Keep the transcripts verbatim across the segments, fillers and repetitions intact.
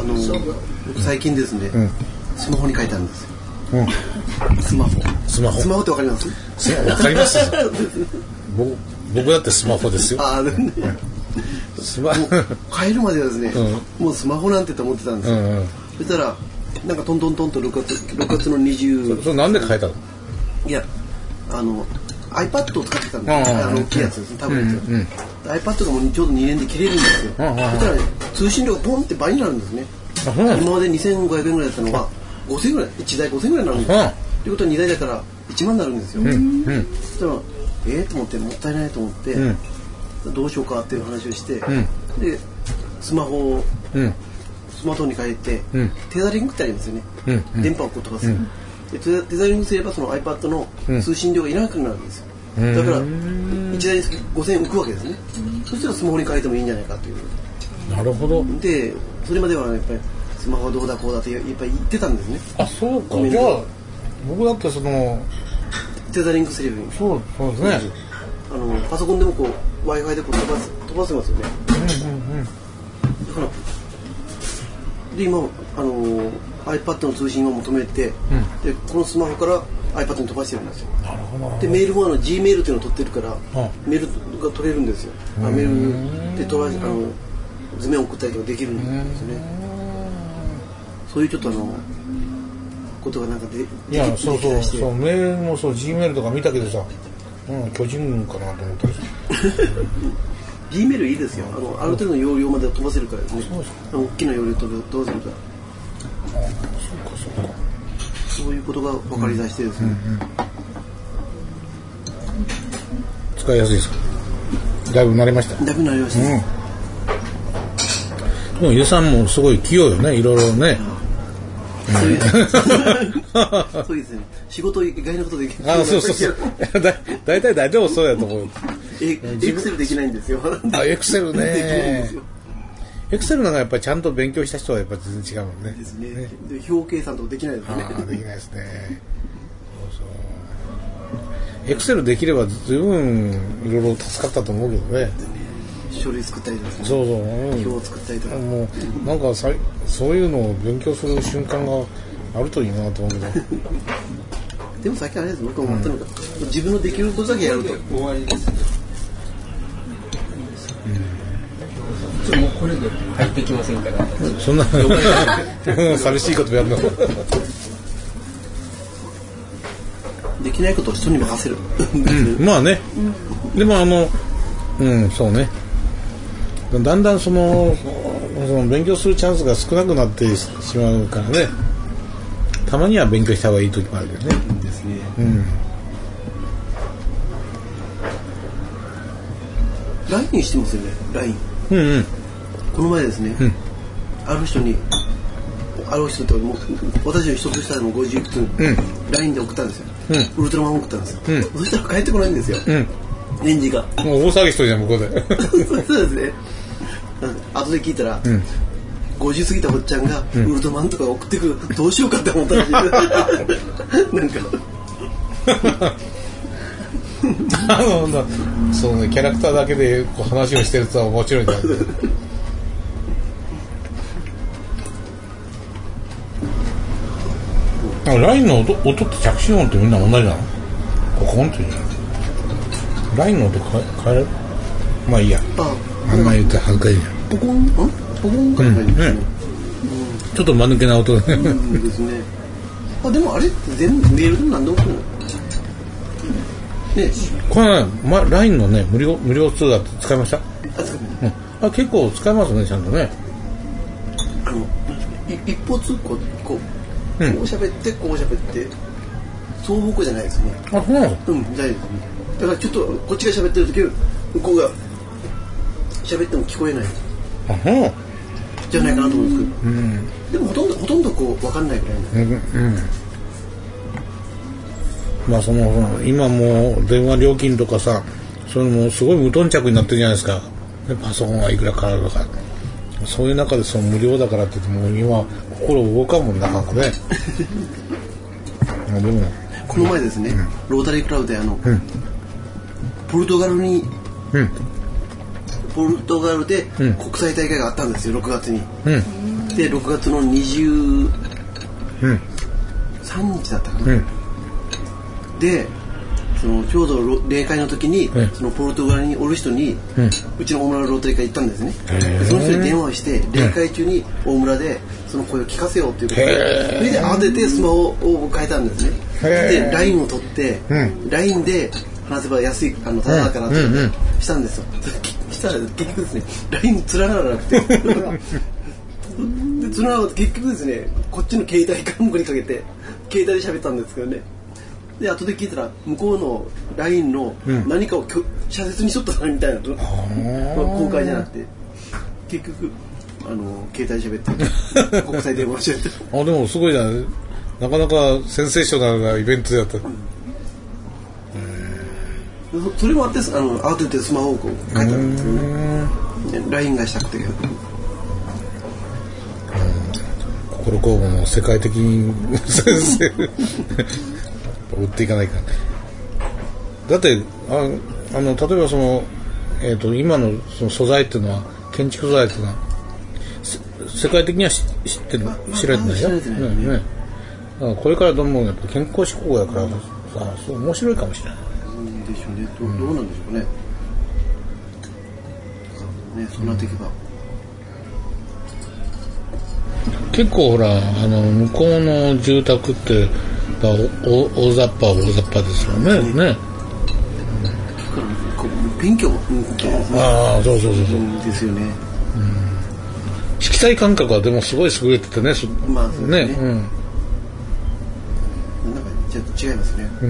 の最近ですね、うん、スマホに書いたんですよ、うん、スマホスマホスマホってわかります？ わかります僕, 僕だってスマホですよ。 ああ、ね、スマホ変えるまではですね、うん、もうスマホなんてと思ってたんですよ、うんうん、そしたらなんかトントントンとろくがつ、ろくがつのにじゅうそれなんで変えたの？ いや、あの iPad を使ってたんですよ、あの大きいやつですね、タブレット、うんうん、iPad がもうちょうどにねんで切れるんですよ、そしたら、ね、通信量がポンって倍になるんですね。今までにせんごひゃくえんぐらいだったのがごせんえんぐらい、いちだいごせんえんぐらいになるんですよ。ということはにだいだからいちまんになるんですよ、うんうん、そしたらえーと思ってもったいないと思って、うん、どうしようかっていう話をして、うん、でスマホを、うん、スマートフォンに変えて、うん、テザリングってありますよね、うんうん、電波をこう飛ばす、うん、でテザリングすればその iPad の通信量がいらなくなるんですよ、うん、だからいちだいにごせんえん浮くわけですね、うん、そしたらスマホに変えてもいいんじゃないかという。 なるほど。 でそれまではやっぱりスマホはどうだこうだっていっぱい言ってたんですね。 あ、そうか。じゃあ僕だってそのテザリングすればいい。 そう、そうですね。 あのパソコンでもこう Wi-Fi でこう飛ばす飛ばせますよね。うんうんうん。だからで今あの iPad の通信を求めて、うん、でこのスマホから iPad に飛ばしてるんですよ。なるほど。でメールもあの G メールっていうのを取ってるから、うん、メールが取れるんですよ。あメールで取らあの図面を送ったりとかできるんですよね。そういうちょっとあのことがなんかでいやそうそうそうメールもそう G メールとか見たけどさ、うん、巨人軍かなと思ったりさ G メールいいですよ。あのある程度の容量まで飛ばせるからね。大きな容量飛ばせるから。ああ、そうかそうか。そういうことが分かりだしてですね。うんうんうん、 使いやすいですか。だいぶ慣れました。 だいぶ慣れました。うんでもゆさんもすごい器用よね、いろいろね。 そういうそうですね。仕事以外のことできる。 あ、そうそうそう。だ大体誰でもそうやと思う。 え、エクセルできないんですよ。 あ、エクセルね。エクセルなんかやっぱりちゃんと勉強した人はやっぱり全然違うもんね。 ですね。ねで表計算とかできないですね。 ああ、できないですね。そうそう。エクセルできれば随分いろいろ助かったと思うけどね。 書類作ったりとか、ね、 そうそう、うん、 表を作ったりとか、 もうなんかさそういうのを勉強する瞬間があるといいなと思うけどでもさっきあれです僕思ったのが、うん、自分のできることだけやると終わりです、うん、もうこれで入ってきませんからそんな寂しいことやるのできないことを人に任せる、 うん、まあね、うん、でもあのうんそうねだんだんその、その勉強するチャンスが少なくなってしまうからね。たまには勉強した方がいい時もあるけどね。 ですね。 うん。 ライン してますよね。ライン。 うんうん。 この前ですね。うん、ある人にある人ってもう私の一つ下でもごじゅっぷん、うん、ライン で送ったんですよ。うん、ウルトラマン送ったんですよ。うん、そしたら帰ってこないんですよ。うんレンジがもう大騒ぎしとるじゃん向こうでそうですね後で聞いたら、うん、ごじゅう過ぎたおっちゃんが、うん、ウルトラマンとか送ってくるどうしようかって思ったらしいなんかあのそうねキャラクターだけでこう話をしてるとはもちろんじゃないライン の 音, 音って着信音ってみんな同じなのココンって言うじゃんラインの音変えるまあいいやあ, あんまり言ったら恥ずかしいじゃんポコンポコンから変えるんですね、 うん、ちょっと間抜けな音うんですねあでもあれって全部メールで何でも来るのねこれね、ま、ライン のね無料無料通話って使いましたあ使いました、 うん、あ結構使いますねちゃんとねあの一方通行こう、うん、こう喋ってこう喋って双方向じゃないですねあそうなのうん大丈夫ですねだからちょっとこっちが喋ってる時向こうが喋っても聞こえないじゃないかなと思うんですけど、うん、でもほとんどほとんどこう分かんないぐらいな、うんうん、 まあその今もう電話料金とかさそれもすごい無頓着になってるじゃないですかでパソコンはいくらかかるとかそういう中でその無料だからって言っても今心動かんもんなかなかねでもこの前ですね、うん、ロータリークラブであの、うんポルトガルに、うん、ポルトガルで国際大会があったんですよろくがつに、うん、 でろくがつのにじゅうさんにちだったかな、うん、でそのちょうど例会の時に、うん、そのポルトガルにおる人に、うん、うちの大村のロータリー会行ったんですね。でその人に電話をして例会中に大村でその声を聞かせようっていうことで、それで慌ててスマホを変えたんですね。で ライン を取って、うん、ライン で話せば安いあのただかなってしたんですよ。したら結局ですね ライン つながらなくてでつながら結局ですねこっちの携帯から向こうにかけて携帯で喋ったんですけどね。で後で聞いたら向こうの ライン の何かを遮絶にしとったなみたいな、うん、公開じゃなくて結局あの携帯で喋って国際電話しちゃってあでもすごいな、なかなかセンセーショナルなイベントだった、うん、 それもあってあの慌ててスマホをこう変えたんですけどね ライン がしたくて心工房も世界的に先生売っていかないからだってああの例えばその、えー、と今のその素材っていうのは建築素材っていうのは世界的には知ってる知られてないよ、ねね、だからこれからどんどんやっぱ健康志向やからさそう面白いかもしれないでしょうね ど, どうなんでしょうね、うん、ねそうなっていけば結構ほらあの向こうの住宅って大雑把大雑把ですよね。ね。 勉強もああそうそうそうそうですよね。 色彩感覚はでもすごい優れててね。 まあね。 ねうん。 なんかちょっと違いますね。うん。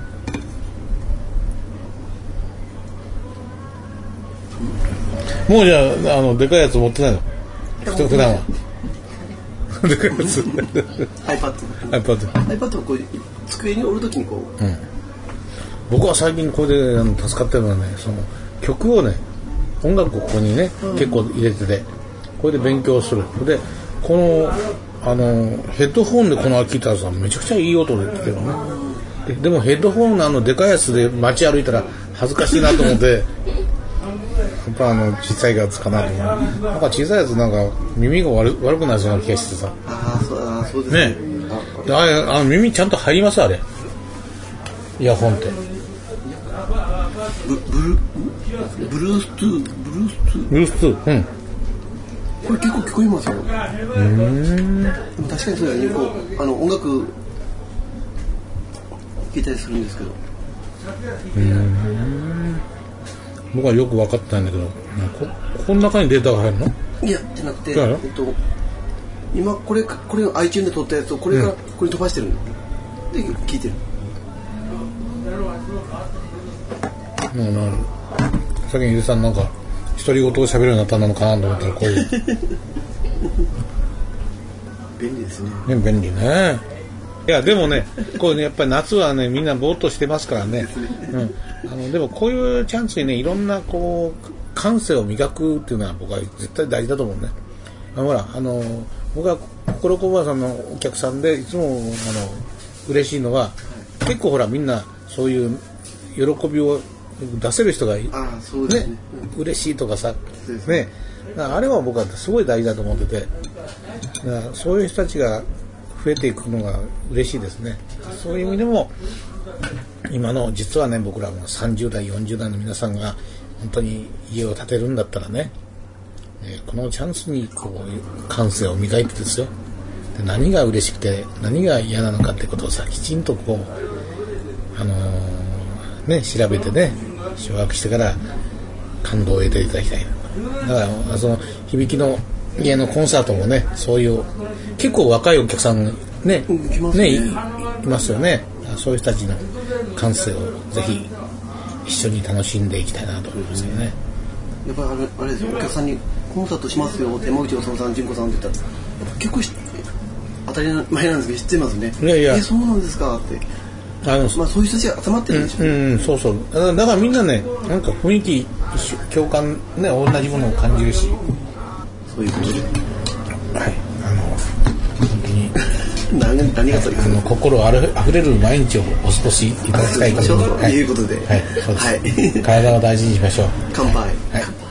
もうじゃああのでかいやつ持ってないの？普段は。でかいやつ。 iPad。 iPad。 iPad をこう机に折るときにこう、うん。 僕は最近これであの助かってるのはね、その曲をね、音楽をここにね、うん、結構入れてて、これで勉強する。で、このあのヘッドホンでこの聞いたらさ、めちゃくちゃいい音で聞けるのね。で, でもヘッドホンのあのでかいやつで街歩いたら恥ずかしいなと思って。やっぱあの小さいやつかなと思う。なんか小さいやつなんか耳が 悪, 悪くなるような気がしてさ。 ああそうあそうですね。ねああの耳ちゃんと入りますあれ。イヤホンって。 ブブルブルースツーブルースツーブルースツーうん。 これ結構聞こえますよ。うーん。確かにそうだね。こうあの音楽聞いたりするんですけど。 うーん。僕はよく分かってないんだけど こ, この中にデータが入るの？ いやじゃなくて、えっと、今これこれを iTunes で撮ったやつをこれからこれに飛ばしてるの、うん、で聞いてる。 もうなるさっきにゆうさんなんか独り言を喋るようになったのかなと思ったらこういう便利ですね。 ね便利ね。いやでもねこうねやっぱり夏はねみんなぼーっとしてますからね。うん、あのでもこういうチャンスにねいろんなこう感性を磨くっていうのは僕は絶対大事だと思うね。あのほらあの僕は心こばさんのお客さんでいつもあの嬉しいのは結構ほらみんなそういう喜びを出せる人がいい。 ああそうですね。ねうん、嬉しいとかさねあれは僕はすごい大事だと思っててだからそういう人たちが増えていくのが嬉しいですね。そういう意味でも今の実はね僕らもさんじゅう代よんじゅう代の皆さんが本当に家を建てるんだったらね、えー、このチャンスにこう感性を磨いてですよで何が嬉しくて何が嫌なのかってことをさきちんとこうあのー、ね調べてね掌握してから感動を得ていただきたい。だからその響きの家のコンサートもねそういう結構若いお客さん ね, ねいますよね。そういう人たちの感性をぜひ一緒に楽しんでいきたいなと思いますよね。 やっぱりあれ、あれですよお客さんにコンサートしますよ山口修さん純子さんって言ったら結構当たり前なんですけど知ってますね。 いやいやえそうなんですかってあの、まあ、そういう人たちが集まってるんでしょうね。 うん、うん、そうそうだからみんなねなんか雰囲気共感ね同じものを感じるしそういうことではいあの本当に何, 何がそういうあの心あるあふれる毎日をお過ごしいただきたいということで、 はい、そうです、はい、体を大事にしましょう。 乾杯。 はい